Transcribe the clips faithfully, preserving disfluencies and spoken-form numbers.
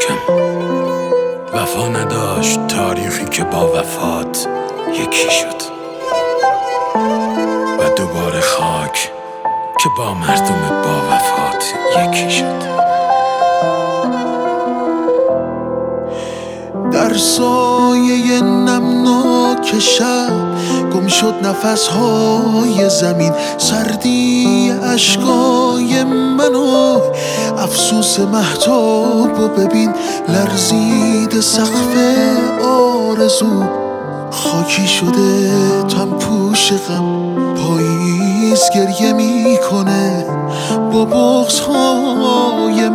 خاکم وفا نداشت تاریخی که با وفات یکی شد و دوباره خاک که با مردم با وفات یکی شد. در سایه نمناک شب گم شد نفسهای زمین، سردی اشکای من و افسوس مهتاب و ببین، لرزید سقف آرزو خاکی شده تن پوش غم، پاییز گریه میکنه با بغض‌های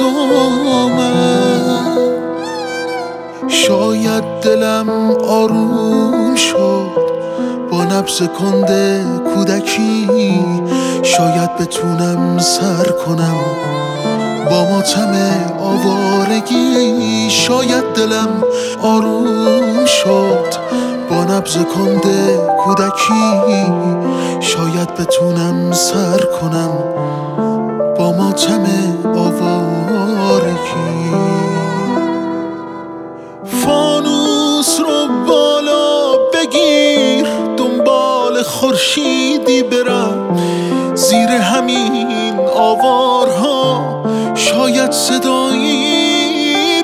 مردمم. شاید دلم آروم شد با نبض کنده کودکی، شاید بتونم سر کنم با ماتم آوارگی. شاید دلم آروم شد با نبض کنده کودکی، شاید بتونم سر کنم با ماتم آوارگی. فانوس رو بالا بگیر دنبال خورشیدی برم، زیر همین آوارها شاید صدایی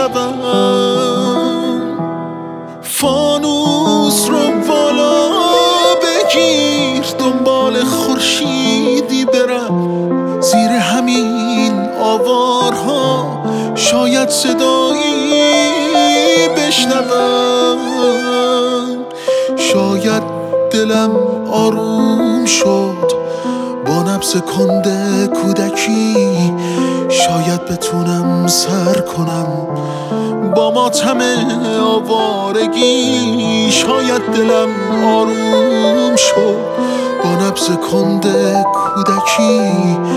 بشنوم. فانوس رو بالا بگیر دنبال خورشیدی برم، زیر همین آوارها شاید صدایی بشنوم. شاید دلم آروم شد با نبض کنده کودکی، شاید بتونم سر کنم با ماتم آوارگی. شاید دلم آروم شد با نبض کنده کودکی،